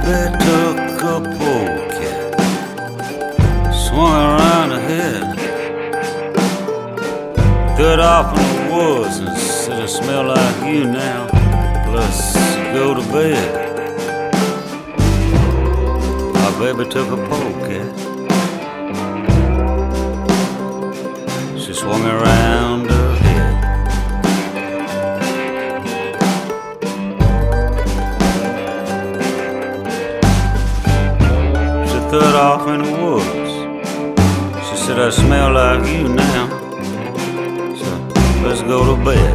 baby took a polecat, swung around her head, got off in the woods and said, I smell like you now, let's go to bed. My baby took a polecat, she swung around her head, she threw off in the woods. She said, I smell like you now, so let's go to bed.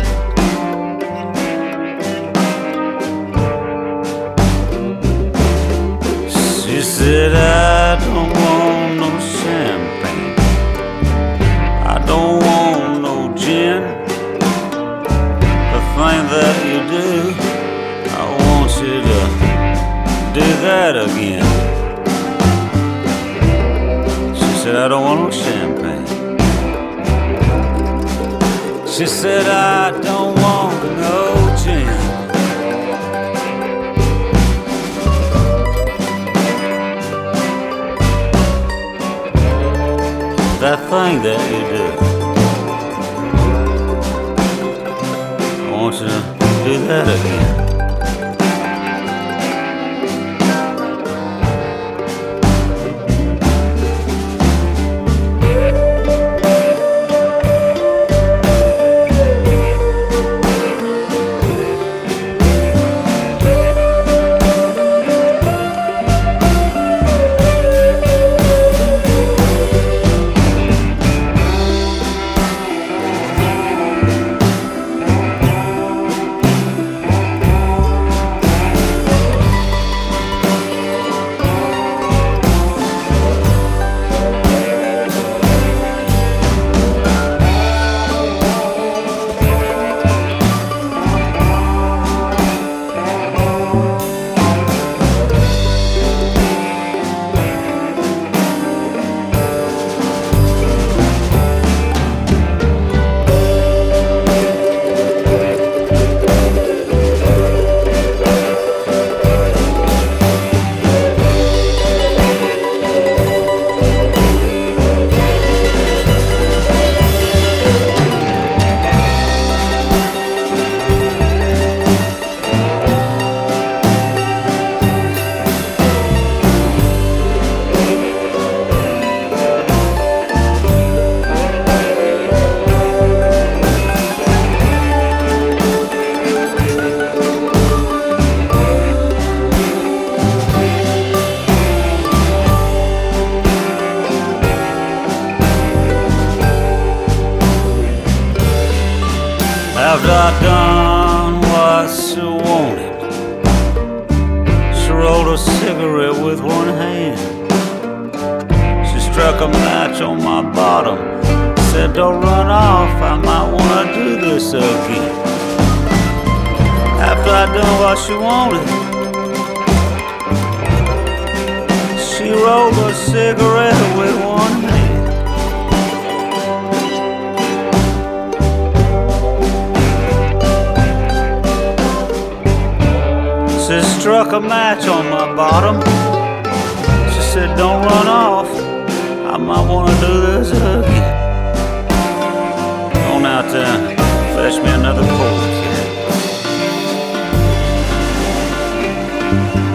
She said, I don't want no champagne, I don't want no gin. The thing that you do, I want you to do that again. She said, I don't want no champagne. She said, I don't want no gin. That thing that you do, I want you to do that again. After I'd done what she wanted, she rolled a cigarette with one hand. She struck a match on my bottom, said, don't run off, I might wanna do this again. After I'd done what she wanted, she rolled a cigarette with one hand. She struck a match on my bottom. She said, don't run off, I might wanna do this again. Go out there and fetch me another polecat.